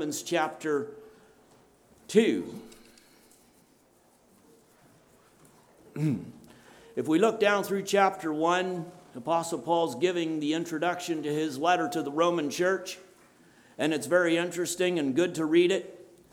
Romans chapter 2. If we look down through chapter 1, Apostle Paul's giving the introduction to his letter to the Roman church, and it's very interesting and good to read it.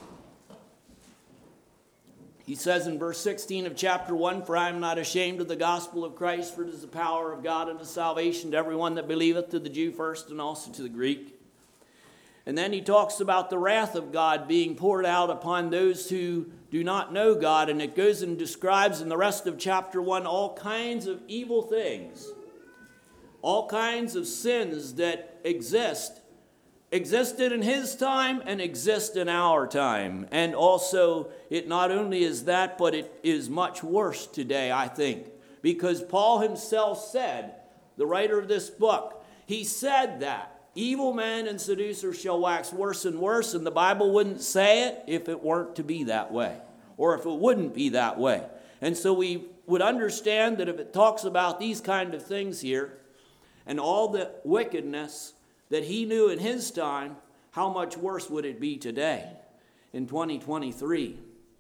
He says in verse 16 of chapter 1, "For I am not ashamed of the gospel of Christ, for it is the power of God unto salvation to everyone that believeth, to the Jew first and also to the Greek." And then he talks about the wrath of God being poured out upon those who do not know God. And it goes and describes in the rest of chapter 1 all kinds of evil things, all kinds of sins that existed in his time and exist in our time. And also, it not only is that, but it is much worse today, I think. Because Paul himself said, the writer of this book, he said that evil men and seducers shall wax worse and worse, and the Bible wouldn't say it if it weren't to be that way, or if it wouldn't be that way. And so we would understand that if it talks about these kind of things here, and all the wickedness that he knew in his time, how much worse would it be today in 2023?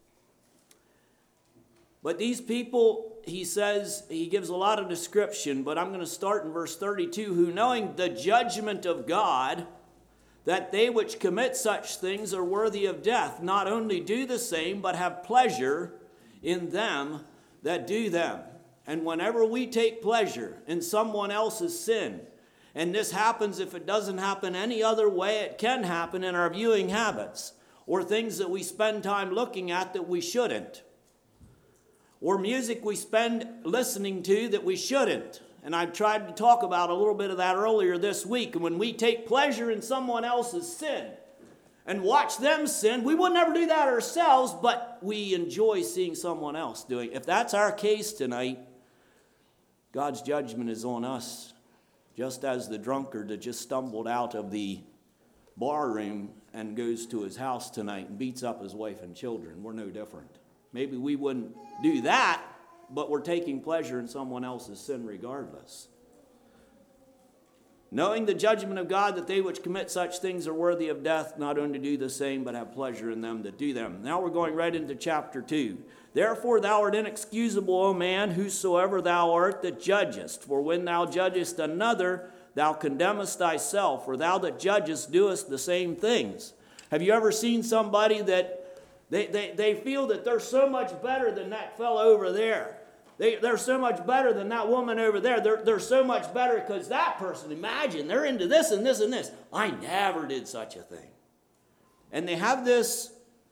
But these people, he says, he gives a lot of description, but I'm going to start in verse 32, "Who knowing the judgment of God, that they which commit such things are worthy of death, not only do the same, but have pleasure in them that do them." And whenever we take pleasure in someone else's sin, and this happens, if it doesn't happen any other way, it can happen in our viewing habits, or things that we spend time looking at that we shouldn't, or music we spend listening to that we shouldn't. And I've tried to talk about a little bit of that earlier this week. And when we take pleasure in someone else's sin and watch them sin, we would never do that ourselves, but we enjoy seeing someone else doing it. If that's our case tonight, God's judgment is on us, just as the drunkard that just stumbled out of the bar room and goes to his house tonight and beats up his wife and children. We're no different. Maybe we wouldn't do that, but we're taking pleasure in someone else's sin regardless. "Knowing the judgment of God, that they which commit such things are worthy of death, not only do the same, but have pleasure in them that do them." Now we're going right into chapter 2. "Therefore thou art inexcusable, O man, whosoever thou art that judgest. For when thou judgest another, thou condemnest thyself, for thou that judgest doest the same things." Have you ever seen somebody that they feel that they're so much better than that fellow over there? They're so much better than that woman over there. They're so much better because that person, imagine, they're into this and this and this. I never did such a thing. And they have this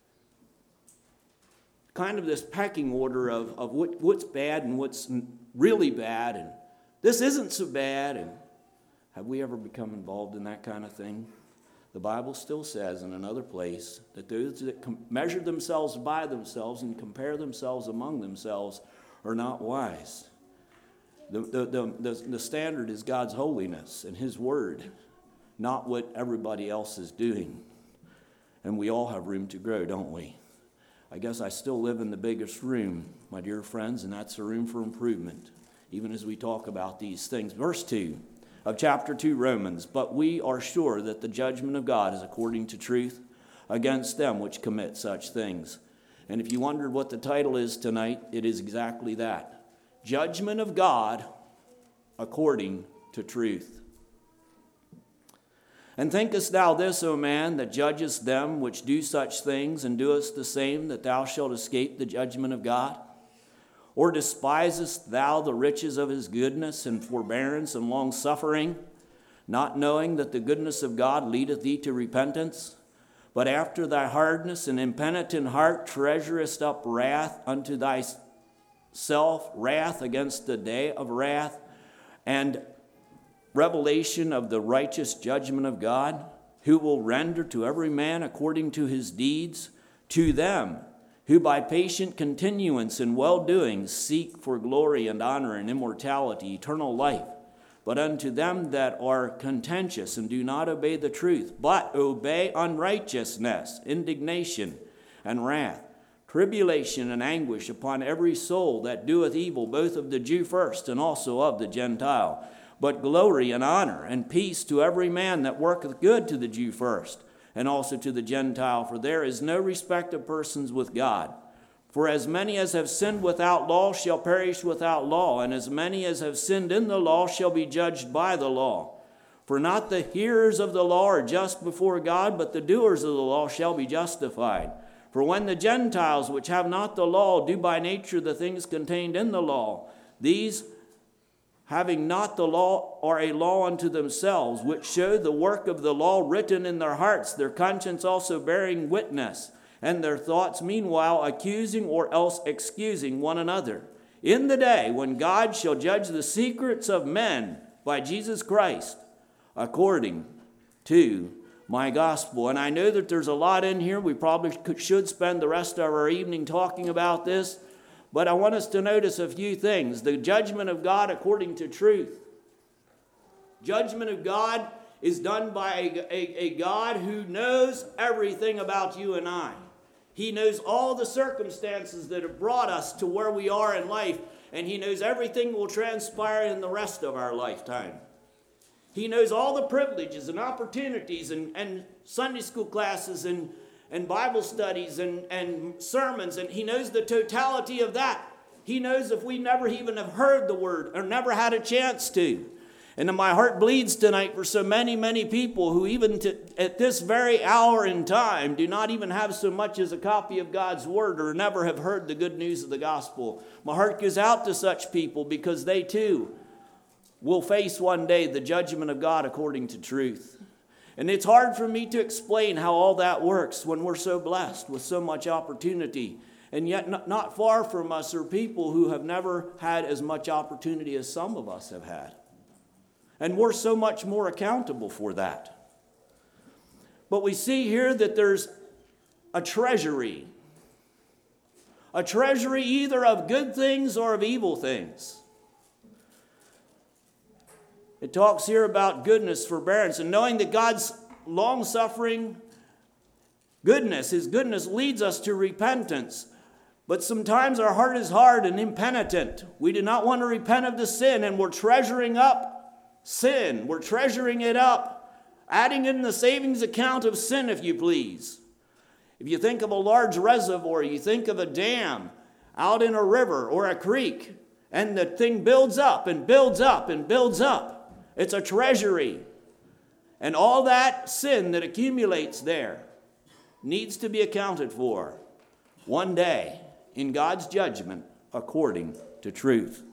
kind of this pecking order of what's bad and what's really bad. And this isn't so bad. And have we ever become involved in that kind of thing? The Bible still says in another place that those that measure themselves by themselves and compare themselves among themselves are not wise. The standard is God's holiness and His Word, not what everybody else is doing. And we all have room to grow, don't we? I guess I still live in the biggest room, my dear friends, and that's the room for improvement, even as we talk about these things. Verse 2 of chapter 2, Romans, "But we are sure that the judgment of God is according to truth against them which commit such things." And if you wondered what the title is tonight, it is exactly that. Judgment of God according to truth. "And thinkest thou this, O man, that judgest them which do such things, and doest the same, that thou shalt escape the judgment of God? Or despisest thou the riches of his goodness and forbearance and long-suffering, not knowing that the goodness of God leadeth thee to repentance? But after thy hardness and impenitent heart treasurest up wrath unto thyself, wrath against the day of wrath, and revelation of the righteous judgment of God, who will render to every man according to his deeds, to them who by patient continuance in well-doing seek for glory and honor and immortality, eternal life. But unto them that are contentious and do not obey the truth, but obey unrighteousness, indignation and wrath, tribulation and anguish upon every soul that doeth evil, both of the Jew first and also of the Gentile. But glory and honor and peace to every man that worketh good, to the Jew first, and also to the Gentile. For there is no respect of persons with God. For as many as have sinned without law shall perish without law, and as many as have sinned in the law shall be judged by the law. For not the hearers of the law are just before God, but the doers of the law shall be justified. For when the Gentiles, which have not the law, do by nature the things contained in the law, these, having not the law, are a law unto themselves, which show the work of the law written in their hearts, their conscience also bearing witness, and their thoughts meanwhile accusing or else excusing one another. In the day when God shall judge the secrets of men by Jesus Christ, according to my gospel. And I know that there's a lot in here. We probably should spend the rest of our evening talking about this. But I want us to notice a few things. The judgment of God according to truth. Judgment of God is done by a God who knows everything about you and I. He knows all the circumstances that have brought us to where we are in life. And He knows everything will transpire in the rest of our lifetime. He knows all the privileges and opportunities and Sunday school classes and Bible studies and sermons. And He knows the totality of that. He knows if we never even have heard the word or never had a chance to. And my heart bleeds tonight for so many, many people who even at this very hour in time do not even have so much as a copy of God's word or never have heard the good news of the gospel. My heart goes out to such people because they too will face one day the judgment of God according to truth. And it's hard for me to explain how all that works when we're so blessed with so much opportunity. And yet not far from us are people who have never had as much opportunity as some of us have had. And we're so much more accountable for that. But we see here that there's a treasury. A treasury either of good things or of evil things. It talks here about goodness, forbearance, and knowing that God's long-suffering goodness, His goodness leads us to repentance. But sometimes our heart is hard and impenitent. We do not want to repent of the sin, and we're treasuring up sin. We're treasuring it up, adding in the savings account of sin, if you please. If you think of a large reservoir, you think of a dam out in a river or a creek, and the thing builds up and builds up and builds up. It's a treasury. And all that sin that accumulates there needs to be accounted for one day in God's judgment according to truth.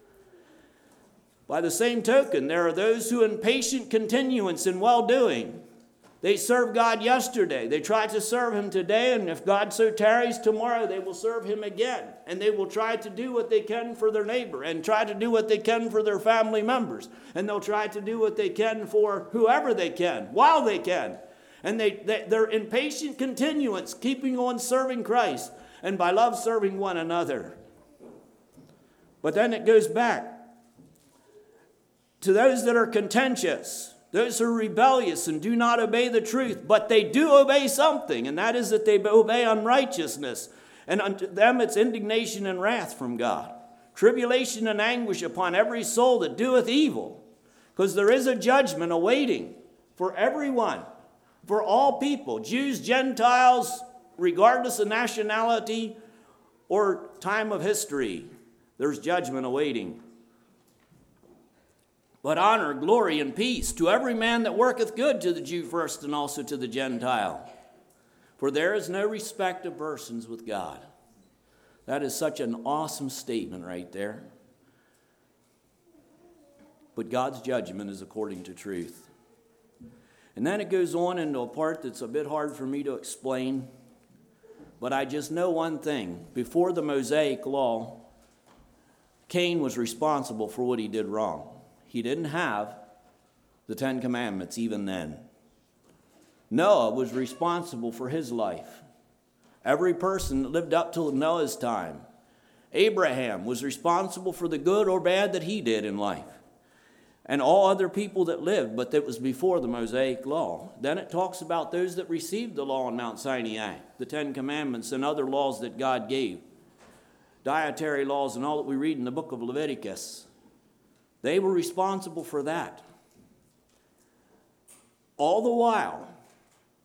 By the same token, there are those who in patient continuance in well-doing. They served God yesterday. They try to serve Him today, and if God so tarries tomorrow, they will serve Him again. And they will try to do what they can for their neighbor and try to do what they can for their family members. And they'll try to do what they can for whoever they can, while they can. And they're in patient continuance, keeping on serving Christ, and by love serving one another. But then it goes back to those that are contentious. Those who are rebellious and do not obey the truth, but they do obey something, and that is that they obey unrighteousness. And unto them it's indignation and wrath from God. Tribulation and anguish upon every soul that doeth evil. Because there is a judgment awaiting for everyone, for all people, Jews, Gentiles, regardless of nationality or time of history. There's judgment awaiting. But honor, glory, and peace to every man that worketh good, to the Jew first and also to the Gentile. For there is no respect of persons with God. That is such an awesome statement right there. But God's judgment is according to truth. And then it goes on into a part that's a bit hard for me to explain. But I just know one thing. Before the Mosaic law, Cain was responsible for what he did wrong. He didn't have the Ten Commandments even then. Noah was responsible for his life. Every person that lived up till Noah's time. Abraham was responsible for the good or bad that he did in life. And all other people that lived, but that was before the Mosaic law. Then it talks about those that received the law on Mount Sinai, the Ten Commandments and other laws that God gave. Dietary laws and all that we read in the book of Leviticus. They were responsible for that. All the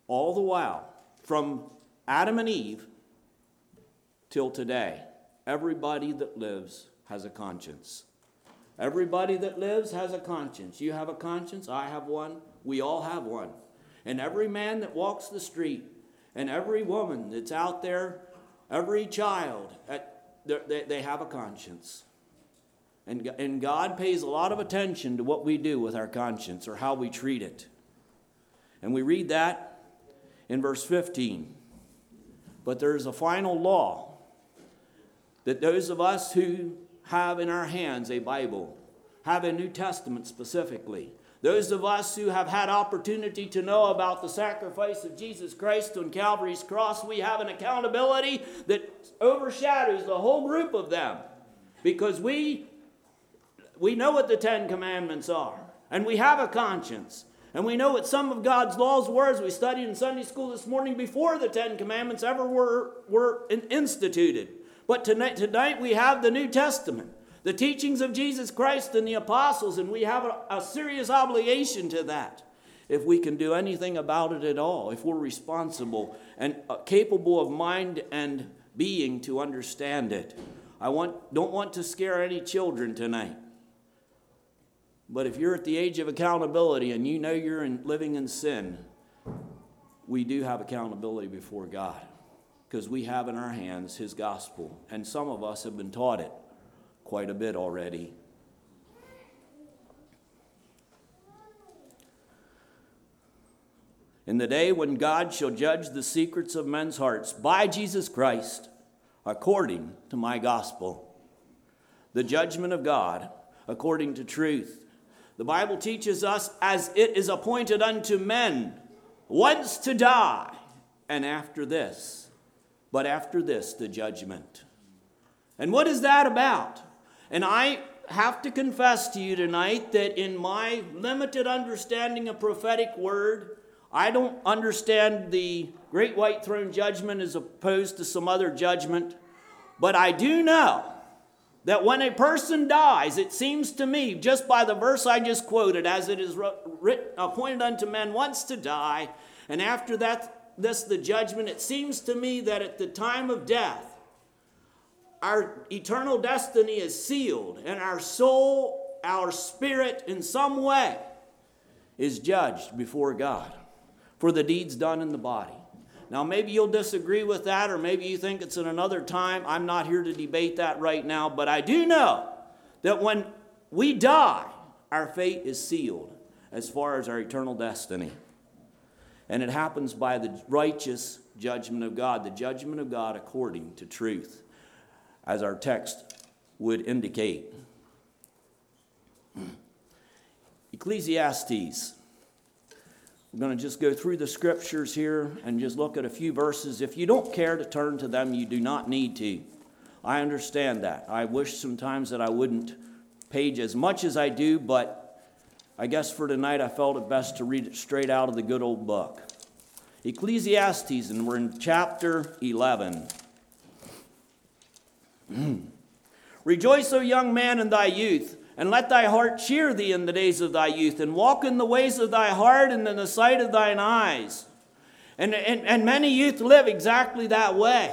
all the while, from Adam and Eve till today, everybody that lives has a conscience. Everybody that lives has a conscience. You have a conscience, I have one, we all have one. And every man that walks the street, and every woman that's out there, every child, they have a conscience. And God pays a lot of attention to what we do with our conscience or how we treat it. And we read that in verse 15. But there is a final law that those of us who have in our hands a Bible, have a New Testament specifically, those of us who have had opportunity to know about the sacrifice of Jesus Christ on Calvary's cross, we have an accountability that overshadows the whole group of them. Because we know what the Ten Commandments are. And we have a conscience. And we know what some of God's laws were, as we studied in Sunday school this morning, before the Ten Commandments ever were instituted. But tonight we have the New Testament, the teachings of Jesus Christ and the apostles, and we have a serious obligation to that. If we can do anything about it at all, if we're responsible and capable of mind and being to understand it. I don't want to scare any children tonight. But if you're at the age of accountability and you know you're living in sin, we do have accountability before God, because we have in our hands His gospel. And some of us have been taught it quite a bit already. In the day when God shall judge the secrets of men's hearts by Jesus Christ, according to my gospel, the judgment of God according to truth. The Bible teaches us, as it is appointed unto men once to die, and after this, but after this, the judgment. And what is that about? And I have to confess to you tonight that in my limited understanding of prophetic word, I don't understand the great white throne judgment as opposed to some other judgment. But I do know that when a person dies, it seems to me, just by the verse I just quoted, as it is written, appointed unto men once to die, and after that, this the judgment, it seems to me that at the time of death, our eternal destiny is sealed, and our soul, our spirit, in some way, is judged before God for the deeds done in the body. Now, maybe you'll disagree with that, or maybe you think it's in another time. I'm not here to debate that right now, but I do know that when we die, our fate is sealed as far as our eternal destiny. And it happens by the righteous judgment of God, the judgment of God according to truth, as our text would indicate. Ecclesiastes. We're going to just go through the scriptures here and just look at a few verses. If you don't care to turn to them, you do not need to. I understand that. I wish sometimes that I wouldn't page as much as I do, but I guess for tonight I felt it best to read it straight out of the good old book. Ecclesiastes, and we're in chapter 11. Rejoice, O young man, in thy youth, and let thy heart cheer thee in the days of thy youth, and walk in the ways of thy heart and in the sight of thine eyes. And many youth live exactly that way.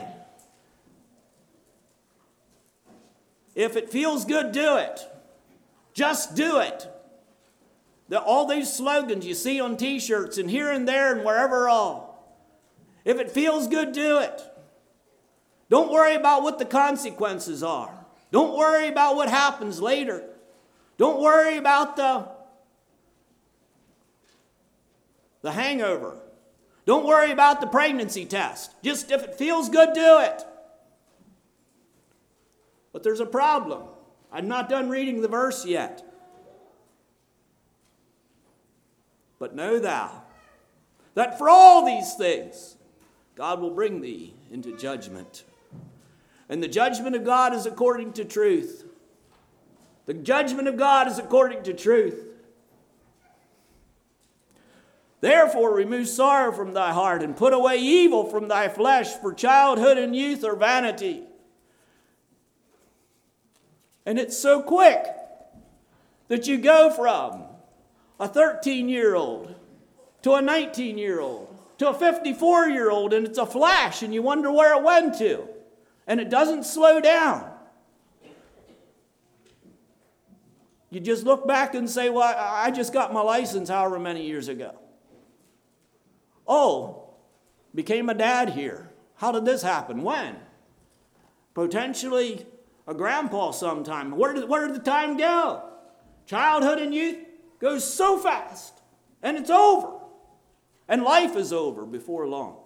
If it feels good, do it. Just do it. All these slogans you see on t-shirts and here and there and wherever all. If it feels good, do it. Don't worry about what the consequences are. Don't worry about what happens later. Don't worry about the hangover. Don't worry about the pregnancy test. Just if it feels good, do it. But there's a problem. I'm not done reading the verse yet. But know thou that for all these things God will bring thee into judgment. And the judgment of God is according to truth. The judgment of God is according to truth. Therefore remove sorrow from thy heart and put away evil from thy flesh, for childhood and youth are vanity. And it's so quick that you go from a 13-year-old to a 19-year-old to a 54-year-old, and it's a flash, and you wonder where it went to. And it doesn't slow down. You just look back and say, well, I just got my license however many years ago. Oh, became a dad here. How did this happen? When? Potentially a grandpa sometime. Where did the time go? Childhood and youth goes so fast, and it's over. And life is over before long.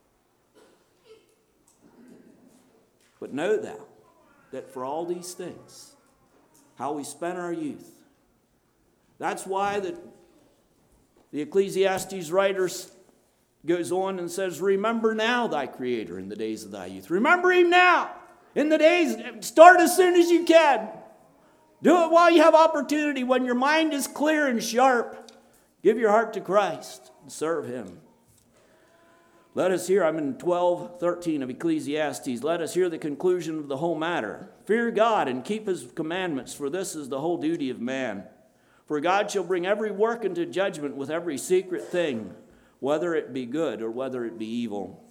But know thou that for all these things, how we spent our youth, that's why the Ecclesiastes writer goes on and says, remember now thy Creator in the days of thy youth. Remember him now. In the days, start as soon as you can. Do it while you have opportunity, when your mind is clear and sharp. Give your heart to Christ and serve him. Let us hear, I'm in 12:13 of Ecclesiastes. Let us hear the conclusion of the whole matter. Fear God and keep his commandments, for this is the whole duty of man. For God shall bring every work into judgment with every secret thing, whether it be good or whether it be evil.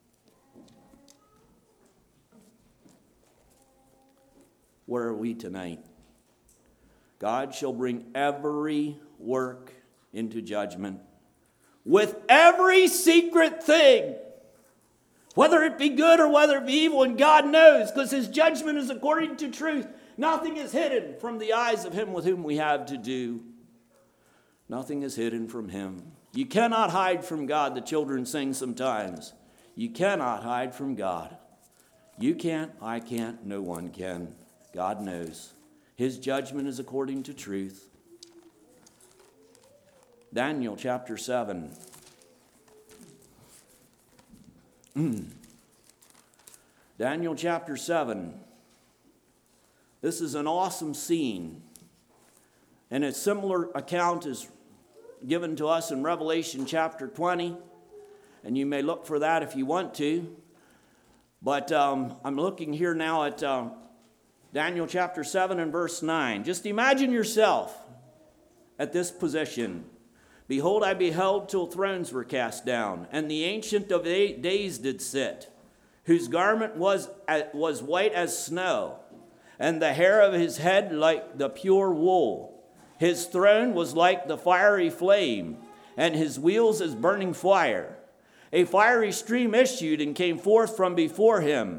Where are we tonight? God shall bring every work into judgment with every secret thing, whether it be good or whether it be evil, and God knows, because his judgment is according to truth. Nothing is hidden from the eyes of him with whom we have to do. Nothing is hidden from him. You cannot hide from God. The children sing sometimes. You cannot hide from God. You can't, I can't, no one can. God knows. His judgment is according to truth. Daniel chapter 7. Daniel chapter 7. This is an awesome scene. And a similar account is given to us in Revelation chapter 20. And you may look for that if you want to. But I'm looking here now at Daniel chapter 7 and verse 9. Just imagine yourself at this position. Behold, I beheld till thrones were cast down, and the Ancient of Days did sit, whose garment was white as snow, and the hair of his head like the pure wool. His throne was like the fiery flame, and his wheels as burning fire. A fiery stream issued and came forth from before him.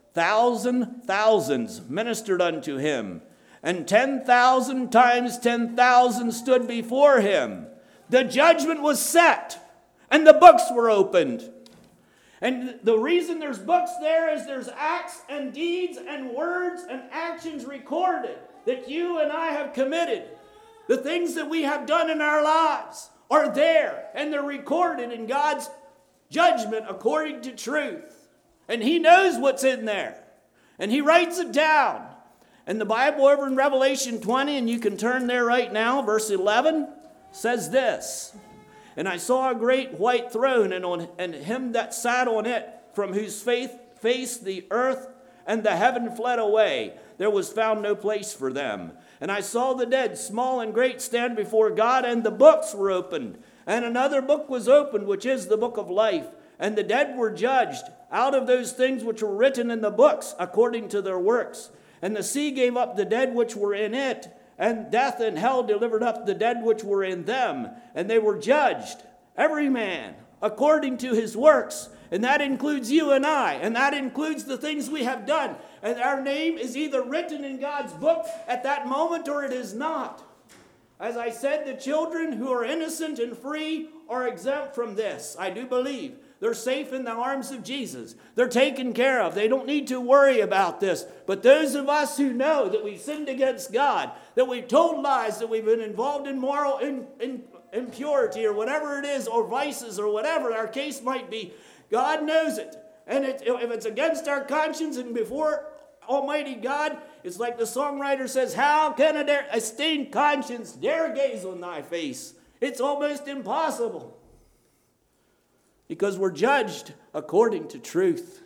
Thousands ministered unto him, and 10,000 times 10,000 stood before him. The judgment was set, and the books were opened. And the reason there's books there is there's acts and deeds and words and actions recorded that you and I have committed. The things that we have done in our lives are there, and they're recorded in God's judgment according to truth. And he knows what's in there, and he writes it down. And the Bible over in Revelation 20, and you can turn there right now, verse 11, says this: And I saw a great white throne, and him that sat on it, from whose face the earth and the heaven fled away. There was found no place for them. And I saw the dead, small and great, stand before God, and the books were opened. And another book was opened, which is the book of life. And the dead were judged out of those things which were written in the books, according to their works. And the sea gave up the dead which were in it, and death and hell delivered up the dead which were in them. And they were judged, every man, according to his works. And that includes you and I. And that includes the things we have done. And our name is either written in God's book at that moment or it is not. As I said, the children who are innocent and free are exempt from this. I do believe. They're safe in the arms of Jesus. They're taken care of. They don't need to worry about this. But those of us who know that we've sinned against God, that we've told lies, that we've been involved in moral impurity or whatever it is, or vices or whatever our case might be, God knows it. And if it's against our conscience and before Almighty God, it's like the songwriter says, how can a stained conscience dare gaze on thy face? It's almost impossible. Because we're judged according to truth.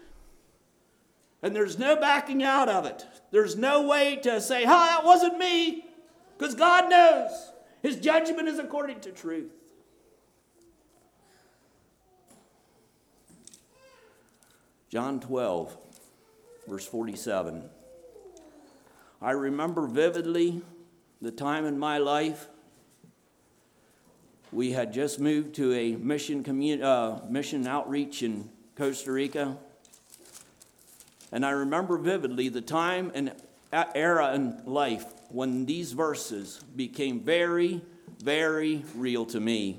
And there's no backing out of it. There's no way to say, that wasn't me. Because God knows. His judgment is according to truth. John 12, verse 47. I remember vividly the time in my life we had just moved to a mission outreach in Costa Rica. And I remember vividly the time and era in life when these verses became very, very real to me.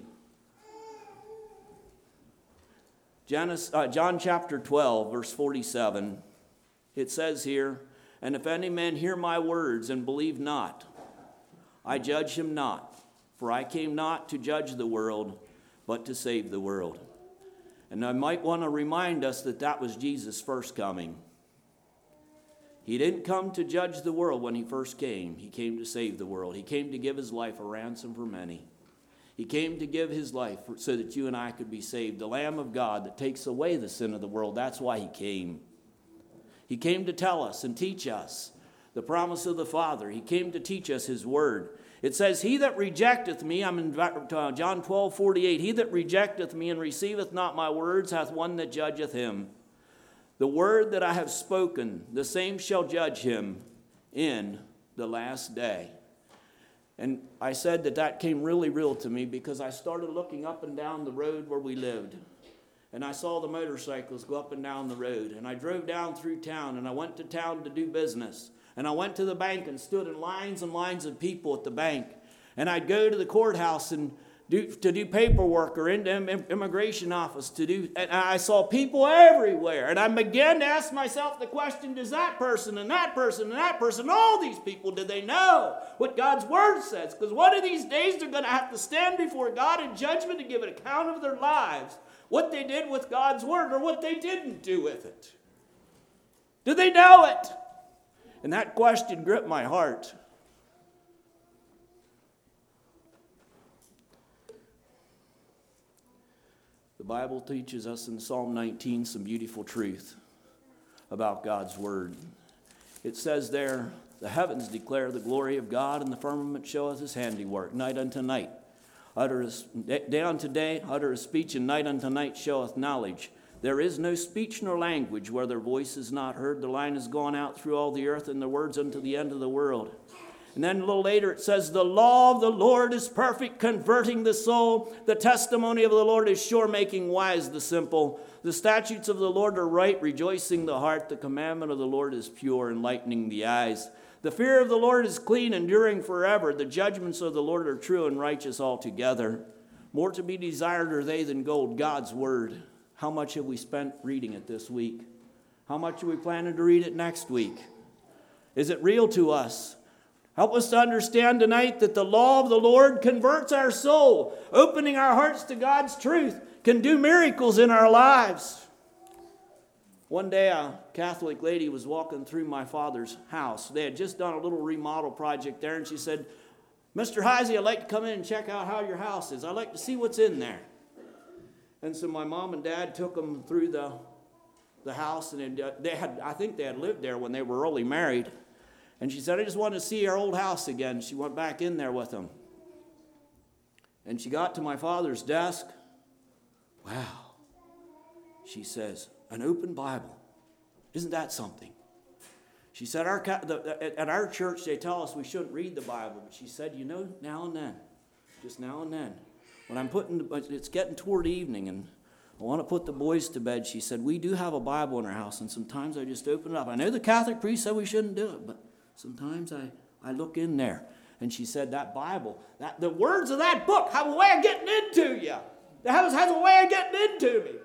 John chapter 12, verse 47, it says here, "And if any man hear my words and believe not, I judge him not. For I came not to judge the world, but to save the world." And I might want to remind us that that was Jesus' first coming. He didn't come to judge the world when he first came. He came to save the world. He came to give his life a ransom for many. He came to give his life so that you and I could be saved. The Lamb of God that takes away the sin of the world. That's why he came. He came to tell us and teach us the promise of the Father. He came to teach us his word. It says, "He that rejecteth me," I'm in John 12:48, "he that rejecteth me and receiveth not my words hath one that judgeth him. The word that I have spoken, the same shall judge him in the last day." And I said that came really real to me because I started looking up and down the road where we lived. And I saw the motorcycles go up and down the road. And I drove down through town, and I went to town to do business. And I went to the bank and stood in lines and lines of people at the bank. And I'd go to the courthouse and do paperwork or into immigration office and I saw people everywhere. And I began to ask myself the question, does that person and that person and that person, all these people, do they know what God's word says? Because one of these days they're going to have to stand before God in judgment and give an account of their lives, what they did with God's word or what they didn't do with it. Do they know it? And that question gripped my heart. The Bible teaches us in Psalm 19 some beautiful truth about God's word. It says there, "The heavens declare the glory of God, and the firmament showeth his handiwork. Night unto night, day unto day, uttereth speech, and night unto night showeth knowledge. There is no speech nor language where their voice is not heard. The line is gone out through all the earth, and their words unto the end of the world." And then a little later it says, "The law of the Lord is perfect, converting the soul. The testimony of the Lord is sure, making wise the simple. The statutes of the Lord are right, rejoicing the heart. The commandment of the Lord is pure, enlightening the eyes. The fear of the Lord is clean, enduring forever. The judgments of the Lord are true and righteous altogether. More to be desired are they than gold," God's word. How much have we spent reading it this week? How much are we planning to read it next week? Is it real to us? Help us to understand tonight that the law of the Lord converts our soul. Opening our hearts to God's truth can do miracles in our lives. One day a Catholic lady was walking through my father's house. They had just done a little remodel project there, and she said, "Mr. Heisey, I'd like to come in and check out how your house is. I'd like to see what's in there." And so my mom and dad took them through the house, and I think they had lived there when they were early married. And she said, "I just wanted to see our old house again." She went back in there with them. And she got to my father's desk. "Wow," she says, "an open Bible. Isn't that something?" She said, at our church they tell us we shouldn't read the Bible. But she said, now and then, just now and then, when it's getting toward evening and I want to put the boys to bed, she said, we do have a Bible in our house, and sometimes I just open it up. I know the Catholic priest said we shouldn't do it, but sometimes I look in there. And she said that Bible, the words of that book have a way of getting into you. It has a way of getting into me.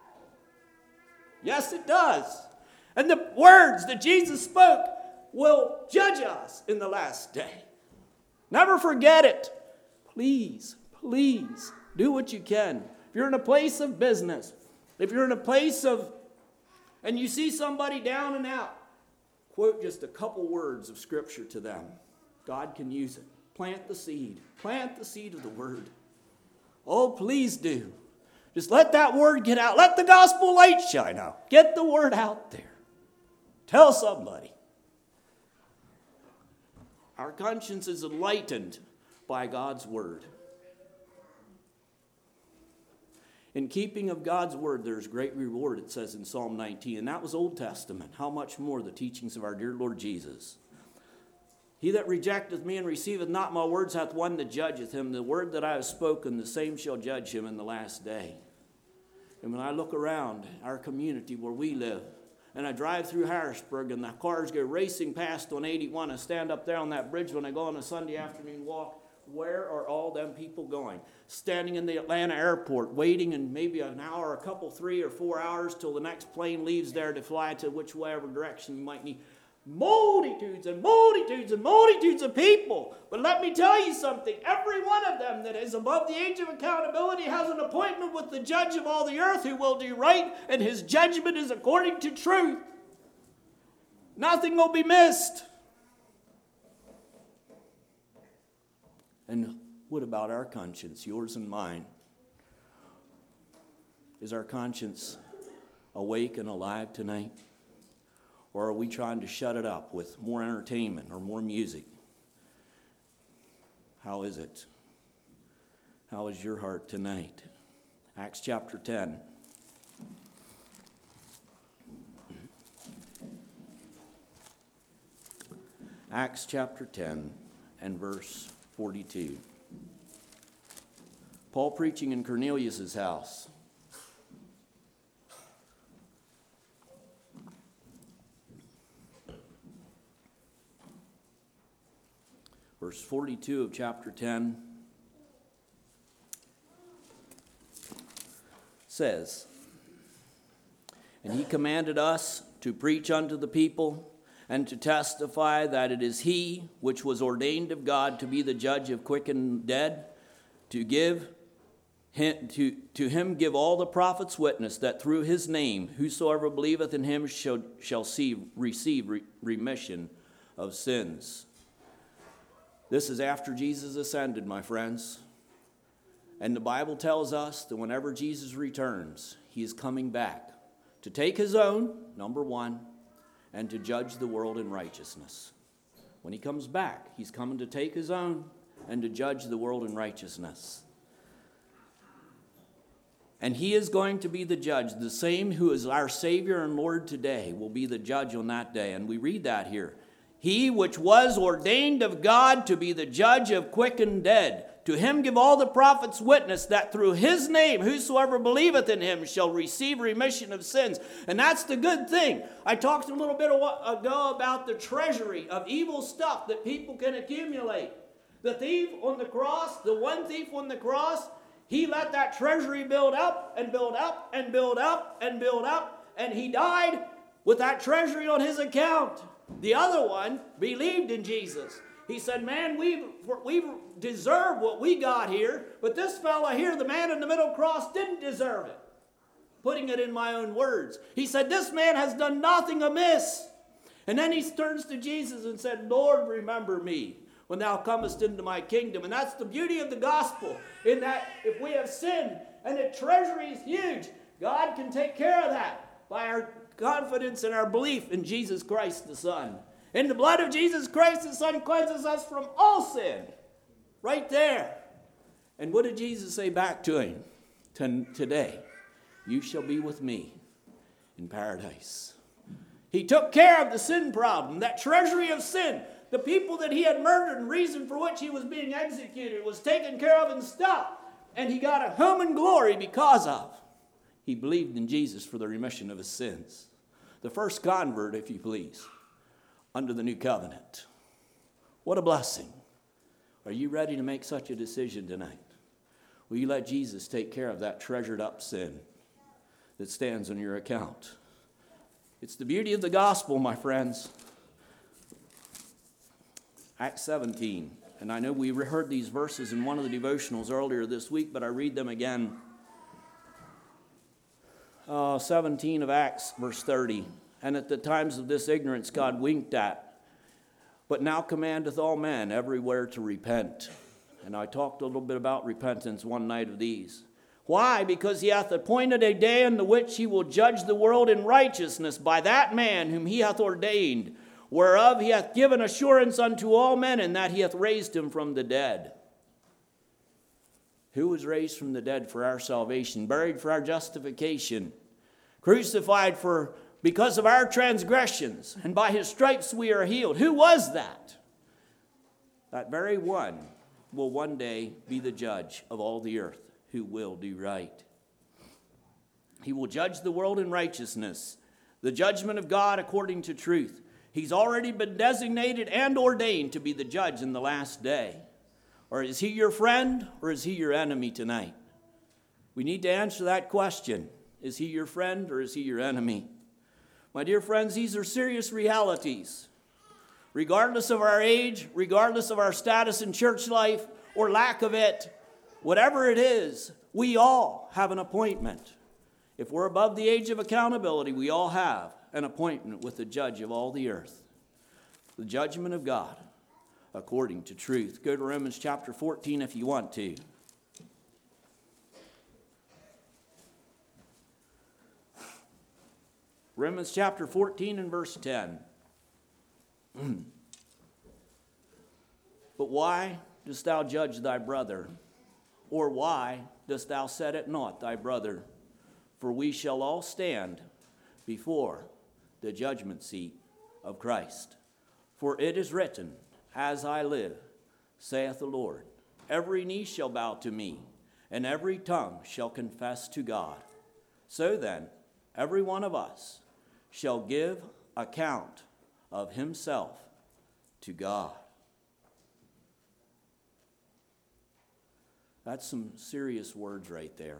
Yes, it does. And the words that Jesus spoke will judge us in the last day. Never forget it. Please, please do what you can. If you're in a place of business, if you're in a place and you see somebody down and out, quote just a couple words of Scripture to them. God can use it. Plant the seed. Plant the seed of the Word. Oh, please do. Just let that Word get out. Let the gospel light shine out. Get the Word out there. Tell somebody. Our conscience is enlightened by God's Word. In keeping of God's word, there's great reward, it says in Psalm 19. And that was Old Testament. How much more the teachings of our dear Lord Jesus. He that rejecteth me and receiveth not my words hath one that judgeth him. The word that I have spoken, the same shall judge him in the last day. And when I look around our community where we live, and I drive through Harrisburg, and the cars go racing past on 81, I stand up there on that bridge when I go on a Sunday afternoon walk, where are all them people going? Standing in the Atlanta airport, waiting in maybe an hour, a couple, 3 or 4 hours till the next plane leaves there to fly to whichever direction you might need. Multitudes and multitudes and multitudes of people. But let me tell you something. Every one of them that is above the age of accountability has an appointment with the judge of all the earth who will do right, and his judgment is according to truth. Nothing will be missed. And what about our conscience, yours and mine? Is our conscience awake and alive tonight? Or are we trying to shut it up with more entertainment or more music? How is it? How is your heart tonight? Acts chapter 10. Acts chapter 10 and verse 42. Paul preaching in Cornelius' house. Verse 42 of chapter 10 says, "And he commanded us to preach unto the people and to testify that it is he which was ordained of God to be the judge of quick and dead, to him give all the prophets witness that through his name whosoever believeth in him shall receive remission of sins." This is after Jesus ascended, my friends. And the Bible tells us that whenever Jesus returns, he is coming back to take his own, number one, and to judge the world in righteousness. When he comes back, he's coming to take his own and to judge the world in righteousness. And he is going to be the judge. The same who is our Savior and Lord today will be the judge on that day. And we read that here. He which was ordained of God to be the judge of quick and dead, to him give all the prophets witness that through his name whosoever believeth in him shall receive remission of sins. And that's the good thing. I talked a little bit ago about the treasury of evil stuff that people can accumulate. The thief on the cross, the one thief on the cross, he let that treasury build up and build up and build up and build up, and he died with that treasury on his account. The other one believed in Jesus. He said, man, we deserve what we got here, but this fella here, the man in the middle cross, didn't deserve it. Putting it in my own words. He said, this man has done nothing amiss. And then he turns to Jesus and said, Lord, remember me when thou comest into my kingdom. And that's the beauty of the gospel, in that if we have sinned and the treasury is huge, God can take care of that by our confidence and our belief in Jesus Christ the Son. And the blood of Jesus Christ the Son cleanses us from all sin. Right there. And what did Jesus say back to him today? You shall be with me in paradise. He took care of the sin problem, that treasury of sin. The people that he had murdered and reason for which he was being executed was taken care of and stopped. And he got a home in glory because of. He believed in Jesus for the remission of his sins. The first convert, if you please, under the new covenant. What a blessing. Are you ready to make such a decision tonight? Will you let Jesus take care of that treasured up sin that stands on your account? It's the beauty of the gospel, my friends. Acts 17. And I know we heard these verses in one of the devotionals earlier this week, but I read them again. 17 of Acts, verse 30. And at the times of this ignorance God winked at, but now commandeth all men everywhere to repent. And I talked a little bit about repentance one night of these. Why? Because he hath appointed a day in the which he will judge the world in righteousness by that man whom he hath ordained, whereof he hath given assurance unto all men, and that he hath raised him from the dead. who was raised from the dead for our salvation, buried for our justification, crucified because of our transgressions, and by his stripes we are healed. Who was that? That very one will one day be the judge of all the earth, who will do right. He will judge the world in righteousness, the judgment of God according to truth. He's already been designated and ordained to be the judge in the last day. Or is he your friend, or is he your enemy tonight? We need to answer that question. Is he your friend, or is he your enemy? My dear friends, these are serious realities. Regardless of our age, regardless of our status in church life, or lack of it, whatever it is, we all have an appointment. If we're above the age of accountability, we all have an appointment with the judge of all the earth. The judgment of God according to truth. Go to Romans chapter 14 if you want to. Romans chapter 14 and verse 10. But why dost thou judge thy brother? Or why dost thou set at naught thy brother? For we shall all stand before the judgment seat of Christ. For it is written, As I live, saith the Lord, every knee shall bow to me, and every tongue shall confess to God. So then, every one of us shall give account of himself to God. That's some serious words right there.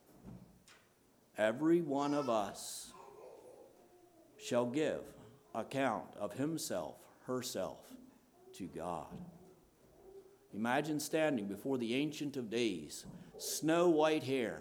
Every one of us shall give account of himself, herself, to God. Imagine standing before the Ancient of Days, snow white hair.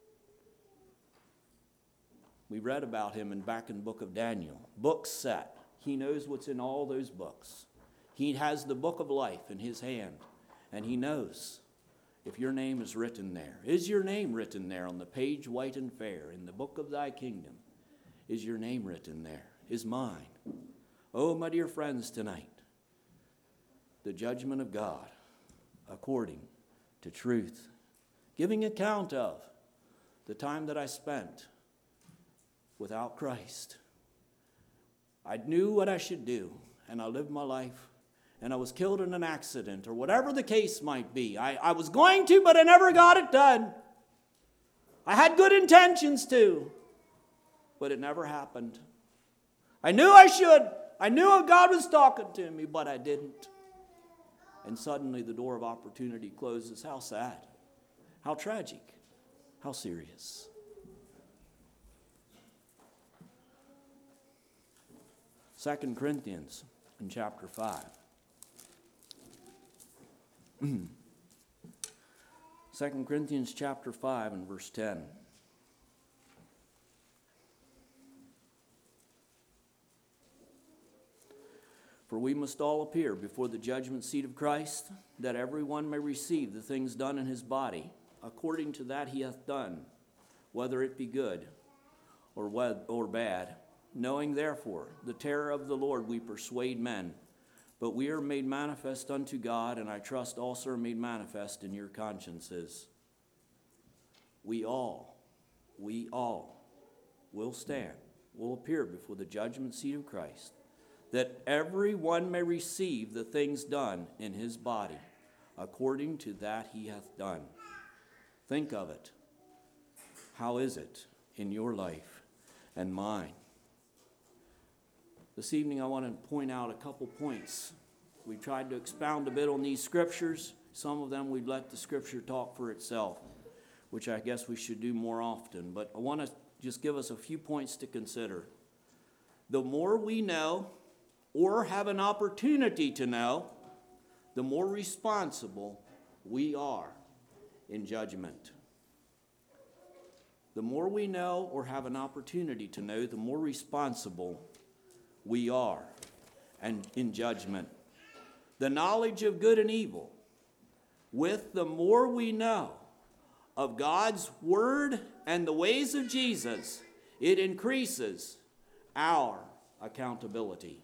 We read about him back in the book of Daniel. Books set. He knows what's in all those books. He has the book of life in his hand, and he knows if your name is written there. Is your name written there on the page white and fair in the book of thy kingdom? Is your name written there? Is mine? Oh, my dear friends, tonight, the judgment of God according to truth, giving account of the time that I spent without Christ. I knew what I should do, and I lived my life, and I was killed in an accident, or whatever the case might be. I was going to, but I never got it done. I had good intentions to, but it never happened. I knew I should. I knew God was talking to me, but I didn't. And suddenly the door of opportunity closes. How sad. How tragic. How serious. 2 Corinthians in chapter 5. 2 Corinthians chapter 5 and verse 10. For we must all appear before the judgment seat of Christ, that every one may receive the things done in his body, according to that he hath done, whether it be good or bad. Knowing therefore the terror of the Lord, we persuade men. But we are made manifest unto God, and I trust also are made manifest in your consciences. We all will stand, will appear before the judgment seat of Christ, that every one may receive the things done in his body, according to that he hath done. Think of it. How is it in your life and mine? This evening I want to point out a couple points. We tried to expound a bit on these scriptures. Some of them we'd let the scripture talk for itself, which I guess we should do more often. But I want to just give us a few points to consider. The more we know or have an opportunity to know, the more responsible we are in judgment. The more we know or have an opportunity to know, the more responsible we are and in judgment. The knowledge of good and evil, with the more we know of God's word and the ways of Jesus, it increases our accountability.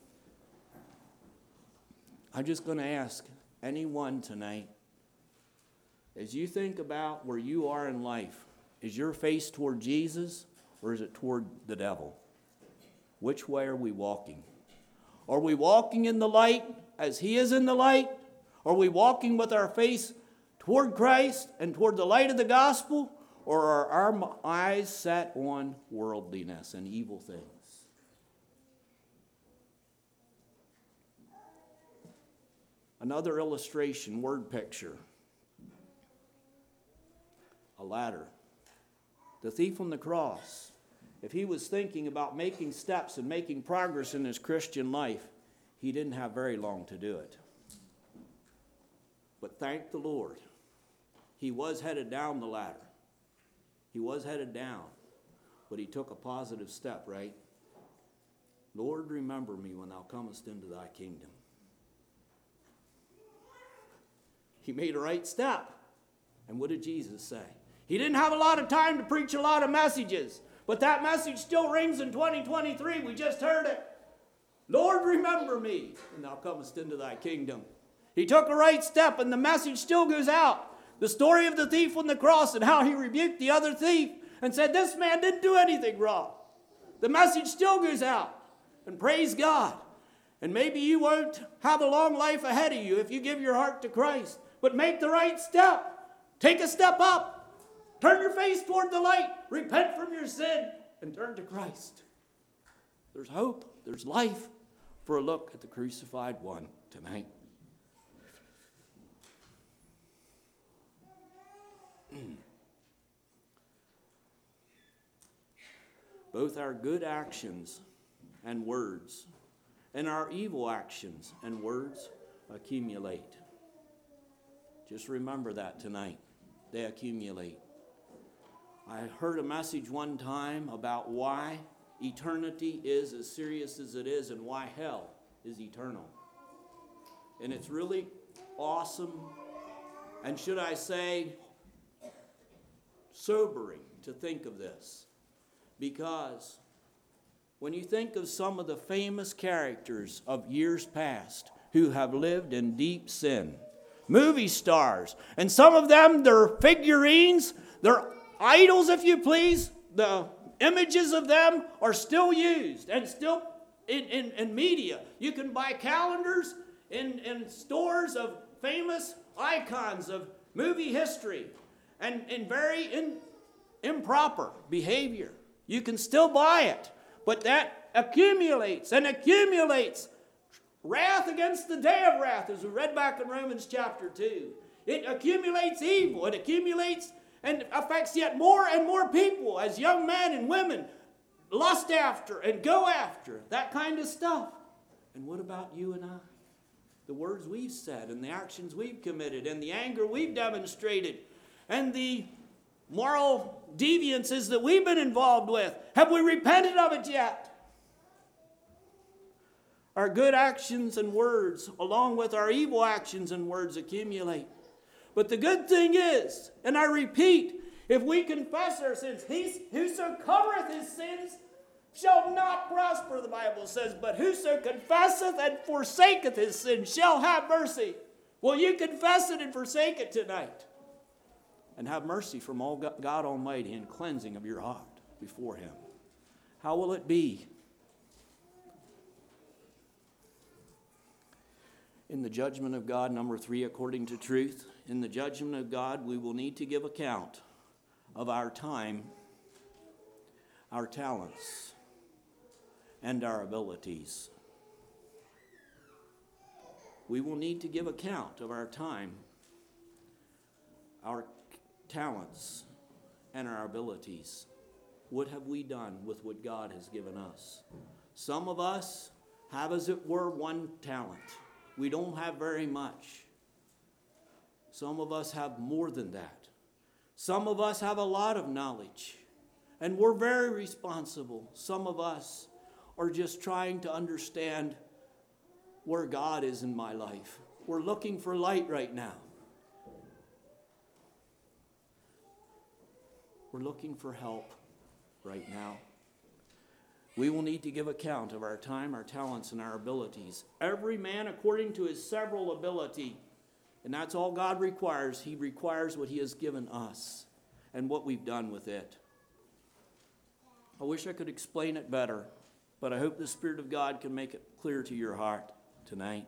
I'm just going to ask anyone tonight, As you think about where you are in life, is your face toward Jesus or is it toward the devil? Which way are we walking? Are we walking in the light as he is in the light? Are we walking with our face toward Christ and toward the light of the gospel? Or are our eyes set on worldliness and evil things? Another illustration, word picture. A ladder. The thief on the cross, if he was thinking about making steps and making progress in his Christian life, he didn't have very long to do it. But thank the Lord, he was headed down the ladder. He was headed down, but he took a positive step, right? Lord, remember me when thou comest into thy kingdom. He made a right step. And what did Jesus say? He didn't have a lot of time to preach a lot of messages, but that message still rings in 2023. We just heard it. Lord, remember me when thou comest into thy kingdom. He took a right step, and the message still goes out. The story of the thief on the cross and how he rebuked the other thief and said, this man didn't do anything wrong. The message still goes out. And praise God. And maybe you won't have a long life ahead of you if you give your heart to Christ. But make the right step. Take a step up. Turn your face toward the light. Repent from your sin and turn to Christ. There's hope. There's life for a look at the crucified one tonight. Both our good actions and words and our evil actions and words accumulate. Just remember that tonight. They accumulate. I heard a message one time about why eternity is as serious as it is and why hell is eternal. And it's really awesome, and should I say, sobering to think of this. Because when you think of some of the famous characters of years past who have lived in deep sin, movie stars, and some of them, they're figurines, they're idols, if you please. The images of them are still used and still in media. You can buy calendars in stores of famous icons of movie history and in very improper behavior. You can still buy it, but that accumulates and accumulates. Wrath against the day of wrath, as we read back in Romans chapter 2. It accumulates evil. It accumulates and affects yet more and more people as young men and women lust after and go after that kind of stuff. And what about you and I? The words we've said and the actions we've committed and the anger we've demonstrated and the moral deviances that we've been involved with. Have we repented of it yet? Our good actions and words, along with our evil actions and words, accumulate. But the good thing is, and I repeat, if we confess our sins, whoso covereth his sins shall not prosper, the Bible says, but whoso confesseth and forsaketh his sins shall have mercy. Will you confess it and forsake it tonight? And have mercy from all God Almighty and cleansing of your heart before him. How will it be? In the judgment of God, number 3, according to truth, in the judgment of God, we will need to give account of our time, our talents, and our abilities. We will need to give account of our time, our talents, and our abilities. What have we done with what God has given us? Some of us have, as it were, one talent. We don't have very much. Some of us have more than that. Some of us have a lot of knowledge, and we're very responsible. Some of us are just trying to understand where God is in my life. We're looking for light right now. We're looking for help right now. We will need to give account of our time, our talents, and our abilities. Every man according to his several ability And that's all God requires. He requires what he has given us and what we've done with it. I wish I could explain it better, but I hope the Spirit of God can make it clear to your heart tonight.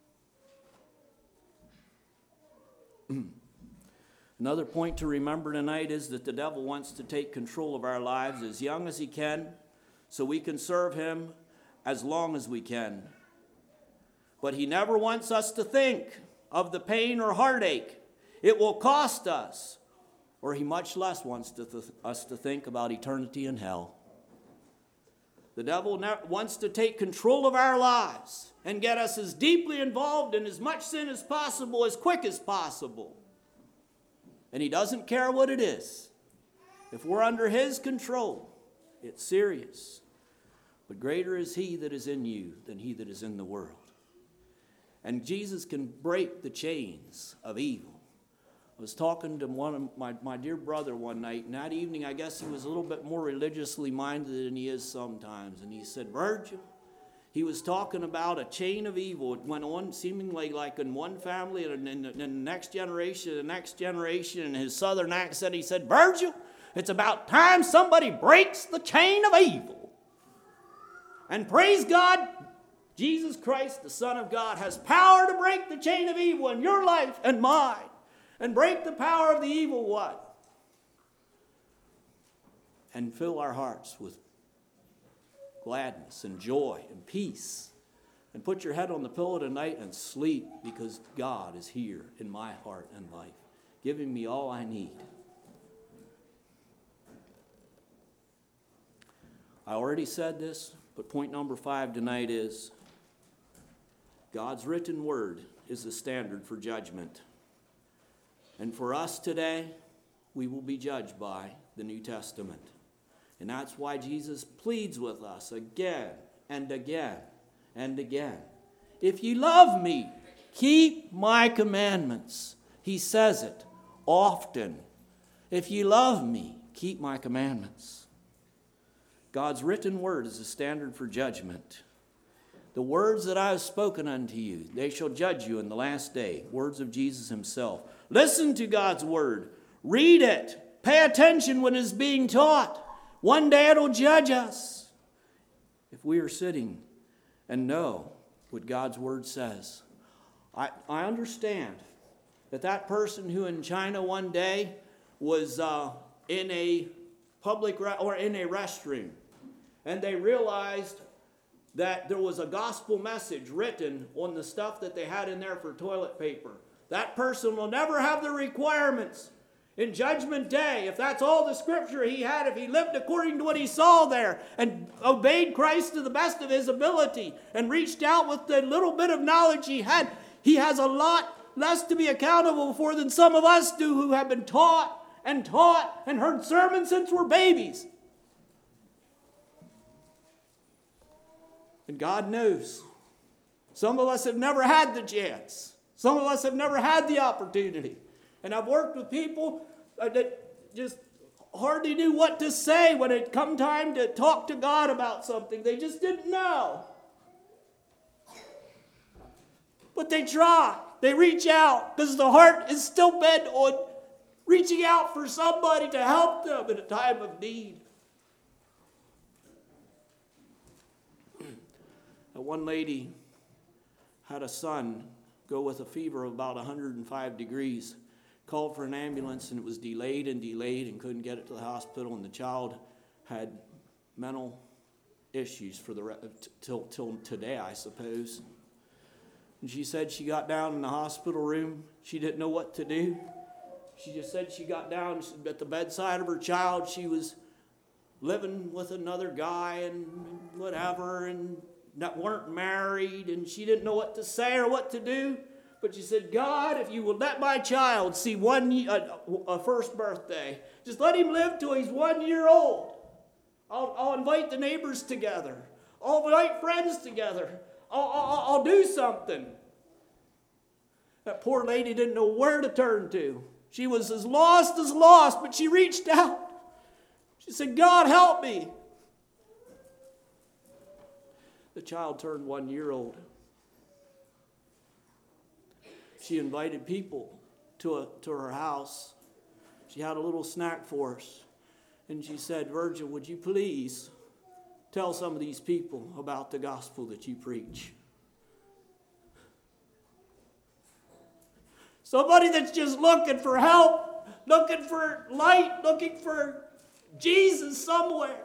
Another point to remember tonight is that the devil wants to take control of our lives as young as he can, so we can serve him as long as we can. But he never wants us to think of the pain or heartache it will cost us, or he much less wants us to think about eternity in hell. The devil wants to take control of our lives and get us as deeply involved in as much sin as possible, as quick as possible. And he doesn't care what it is. If we're under his control, it's serious. But greater is he that is in you than he that is in the world. And Jesus can break the chains of evil. I was talking to one of my dear brother one night, and that evening I guess he was a little bit more religiously minded than he is sometimes. And he said, Virgil, he was talking about a chain of evil. It went on seemingly like in one family and in the next generation, and his southern accent, he said, Virgil, it's about time somebody breaks the chain of evil. And praise God, Jesus Christ, the Son of God, has power to break the chain of evil in your life and mine. And break the power of the evil one. And fill our hearts with gladness and joy and peace. And put your head on the pillow tonight and sleep, because God is here in my heart and life, giving me all I need. I already said this, but point number 5 tonight is God's written word is the standard for judgment. And for us today, we will be judged by the New Testament. And that's why Jesus pleads with us again and again and again. If you love me, keep my commandments. He says it often. If you love me, keep my commandments. God's written word is a standard for judgment. The words that I have spoken unto you, they shall judge you in the last day. Words of Jesus himself. Listen to God's word. Read it. Pay attention when it's being taught. One day it'll judge us. If we are sitting and know what God's word says. I understand that person who in China one day was in a public or in a restroom, and they realized that there was a gospel message written on the stuff that they had in there for toilet paper. That person will never have the requirements in Judgment Day, if that's all the scripture he had, if he lived according to what he saw there and obeyed Christ to the best of his ability and reached out with the little bit of knowledge he had, he has a lot less to be accountable for than some of us do, who have been taught and heard sermons since we're babies. And God knows. Some of us have never had the chance. Some of us have never had the opportunity. And I've worked with people that just hardly knew what to say when it come time to talk to God about something. They just didn't know. But they try. They reach out because the heart is still bent on reaching out for somebody to help them in a time of need. One lady had a son go with a fever of about 105 degrees, called for an ambulance, and it was delayed and couldn't get it to the hospital, and the child had mental issues for till today, I suppose. And she said she got down in the hospital room. She didn't know what to do. She just said she got down at the bedside of her child. She was living with another guy and whatever, and that weren't married, and she didn't know what to say or what to do. But she said, God, if you will let my child see a first birthday, just let him live till he's 1 year old. I'll invite the neighbors together. I'll invite friends together. I'll do something. That poor lady didn't know where to turn to. She was as lost, but she reached out. She said, God, help me. The child turned 1 year old. she invited people to her house. She had a little snack for us. And she said, Virgil, would you please tell some of these people about the gospel that you preach? Somebody that's just looking for help, looking for light, looking for Jesus somewhere.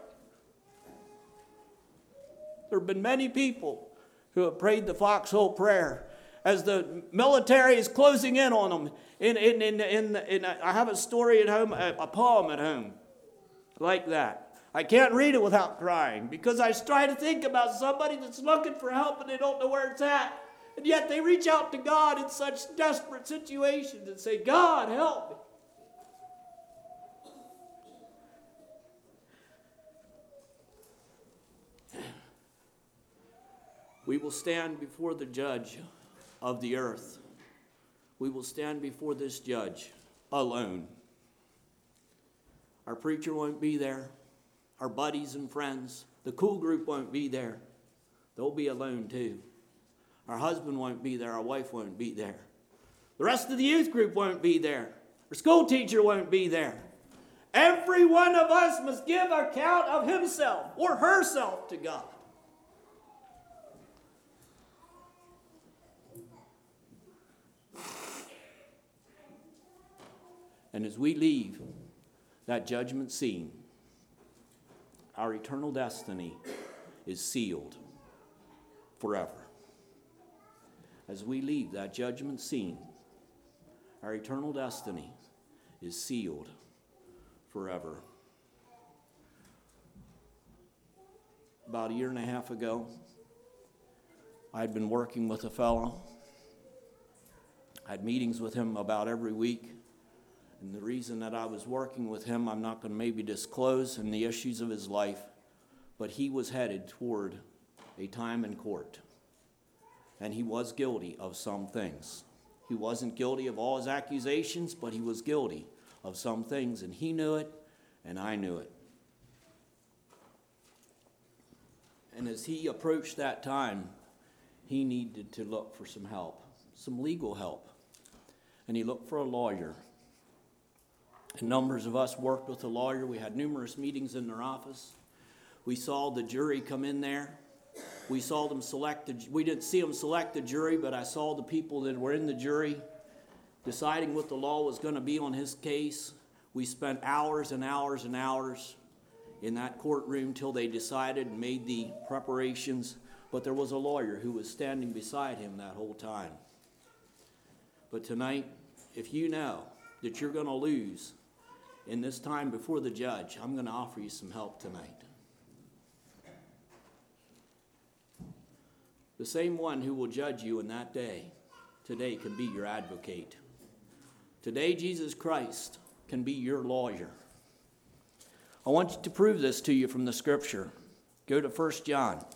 There have been many people who have prayed the foxhole prayer as the military is closing in on them. I have a story at home, a poem at home like that. I can't read it without crying because I try to think about somebody that's looking for help and they don't know where it's at. And yet they reach out to God in such desperate situations and say, God, help me. We will stand before the judge of the earth. We will stand before this judge alone. Our preacher won't be there. Our buddies and friends, the cool group won't be there. They'll be alone too. Our husband won't be there. Our wife won't be there. The rest of the youth group won't be there. Our school teacher won't be there. Every one of us must give account of himself or herself to God. And as we leave that judgment scene, our eternal destiny is sealed forever. As we leave that judgment scene, our eternal destiny is sealed forever. About a year and a half ago, I'd been working with a fellow. I had meetings with him about every week. And the reason that I was working with him, I'm not going to maybe disclose in the issues of his life, but he was headed toward a time in court. And he was guilty of some things. He wasn't guilty of all his accusations, but he was guilty of some things. And he knew it, and I knew it. And as he approached that time, he needed to look for some help, some legal help. And he looked for a lawyer. And numbers of us worked with a lawyer. We had numerous meetings in their office. We saw the jury come in there. We saw them we didn't see them select the jury, but I saw the people that were in the jury deciding what the law was going to be on his case. We spent hours and hours and hours in that courtroom till they decided and made the preparations. But there was a lawyer who was standing beside him that whole time. But tonight, if you know that you're going to lose in this time before the judge, I'm going to offer you some help tonight. The same one who will judge you in that day, today can be your advocate. Today, Jesus Christ can be your lawyer. I want to prove this to you from the scripture. Go to 1 John.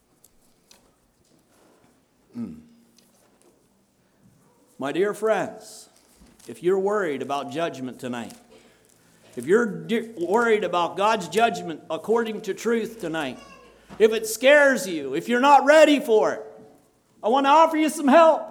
My dear friends, if you're worried about judgment tonight, if you're worried about God's judgment according to truth tonight, if it scares you, if you're not ready for it, I want to offer you some help.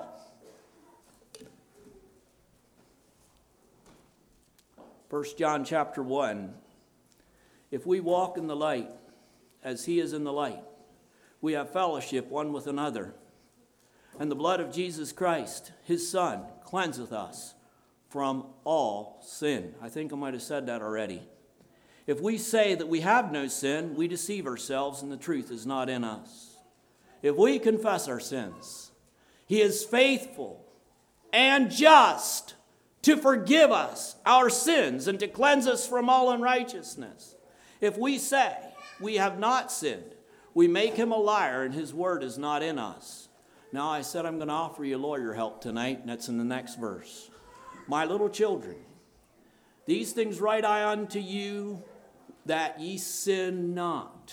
1 John chapter 1. If we walk in the light as he is in the light, we have fellowship one with another. And the blood of Jesus Christ, his Son, cleanseth us from all sin. I think I might have said that already. If we say that we have no sin, we deceive ourselves and the truth is not in us. If we confess our sins, he is faithful and just to forgive us our sins and to cleanse us from all unrighteousness. If we say we have not sinned, we make him a liar and his word is not in us. Now I said I'm going to offer you lawyer help tonight, and that's in the next verse. My little children, these things write I unto you, that ye sin not.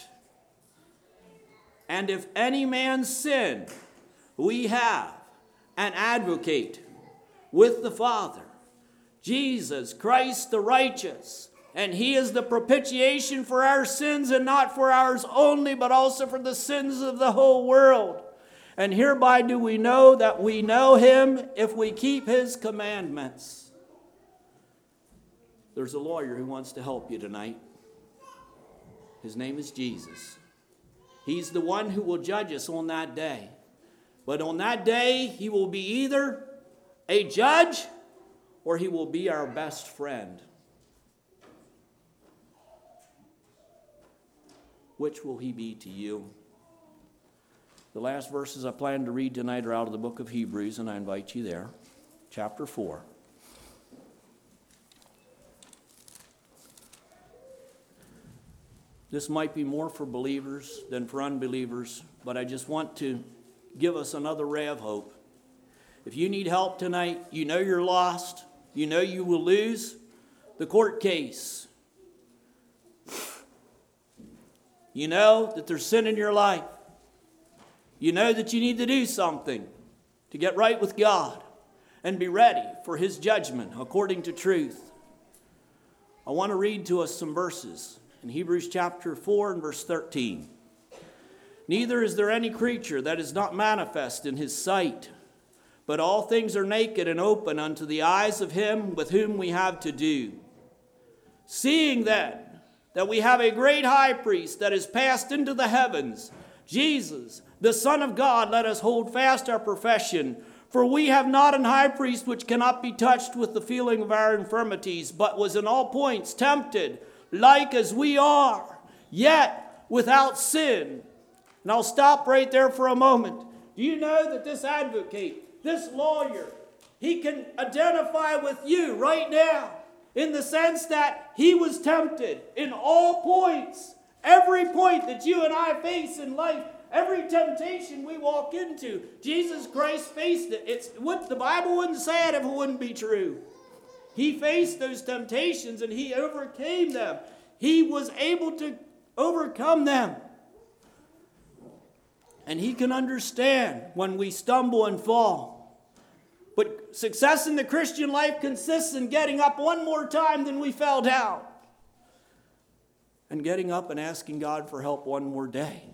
And if any man sin, we have an advocate with the Father, Jesus Christ the righteous. And he is the propitiation for our sins, and not for ours only, but also for the sins of the whole world. And hereby do we know that we know him if we keep his commandments. There's a lawyer who wants to help you tonight. His name is Jesus. He's the one who will judge us on that day. But on that day, he will be either a judge or he will be our best friend. Which will he be to you? The last verses I plan to read tonight are out of the book of Hebrews, and I invite you there. Chapter 4. This might be more for believers than for unbelievers, but I just want to give us another ray of hope. If you need help tonight, you know you're lost, you know you will lose the court case. You know that there's sin in your life. You know that you need to do something to get right with God and be ready for his judgment according to truth. I want to read to us some verses in Hebrews chapter 4 and verse 13. Neither is there any creature that is not manifest in his sight, but all things are naked and open unto the eyes of him with whom we have to do. Seeing then that we have a great high priest that is passed into the heavens, Jesus, the Son of God, let us hold fast our profession. For we have not an high priest which cannot be touched with the feeling of our infirmities, but was in all points tempted, like as we are, yet without sin. And I'll stop right there for a moment. Do you know that this advocate, this lawyer, he can identify with you right now in the sense that he was tempted in all points. Every point that you and I face in life, every temptation we walk into, Jesus Christ faced it. It's what the Bible wouldn't say it if it wouldn't be true. He faced those temptations and he overcame them. He was able to overcome them. And he can understand when we stumble and fall. But success in the Christian life consists in getting up one more time than we fell down. And getting up and asking God for help one more day.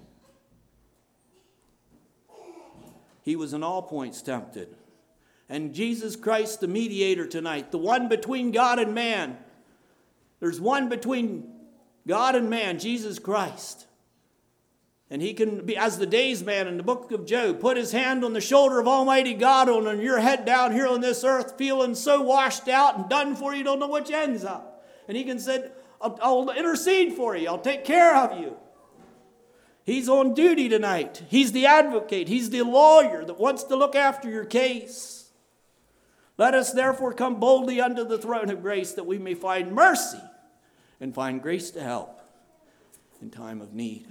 He was in all points tempted. And Jesus Christ, the mediator tonight, the one between God and man. There's one between God and man, Jesus Christ. And he can be, as the days man in the book of Job, put his hand on the shoulder of Almighty God on your head down here on this earth, feeling so washed out and done for you don't know which ends up. And he can say, I'll intercede for you. I'll take care of you. He's on duty tonight. He's the advocate. He's the lawyer that wants to look after your case. Let us therefore come boldly unto the throne of grace that we may find mercy and find grace to help in time of need.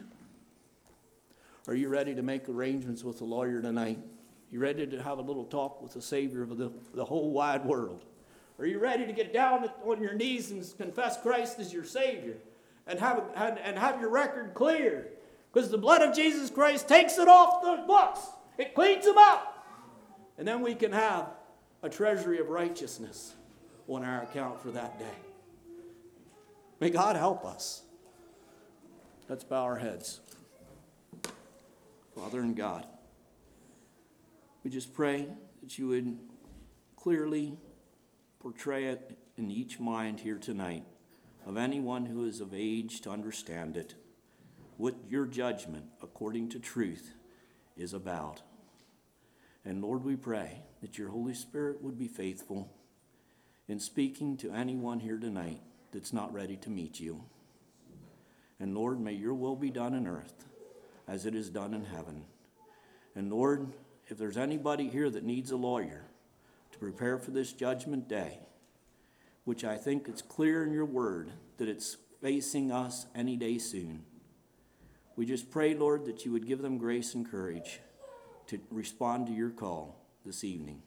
Are you ready to make arrangements with the lawyer tonight? You ready to have a little talk with the Savior of the whole wide world? Are you ready to get down on your knees and confess Christ as your Savior and have your record cleared? Because the blood of Jesus Christ takes it off the books. It cleans them up. And then we can have a treasury of righteousness on our account for that day. May God help us. Let's bow our heads. Father and God, we just pray that you would clearly portray it in each mind here tonight of anyone who is of age to understand it, what your judgment according to truth is about. And Lord, we pray that your Holy Spirit would be faithful in speaking to anyone here tonight that's not ready to meet you. And Lord, may your will be done on earth as it is done in heaven. And Lord, if there's anybody here that needs a lawyer to prepare for this judgment day, which I think it's clear in your word that it's facing us any day soon, we just pray, Lord, that you would give them grace and courage to respond to your call this evening.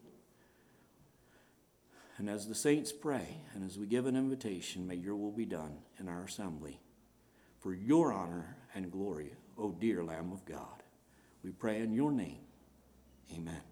And as the saints pray, and as we give an invitation, may your will be done in our assembly for your honor and glory, O dear Lamb of God. We pray in your name. Amen.